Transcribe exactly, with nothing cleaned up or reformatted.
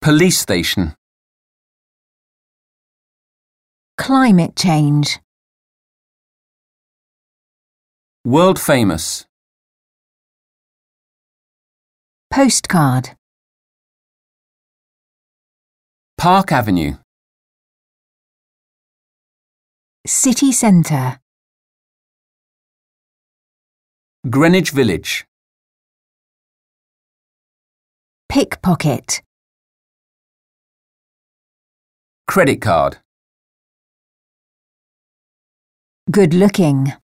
Police station. Climate change. World famous. Postcard. Park Avenue. City centre. Greenwich Village. Pickpocket. Credit card. Good looking.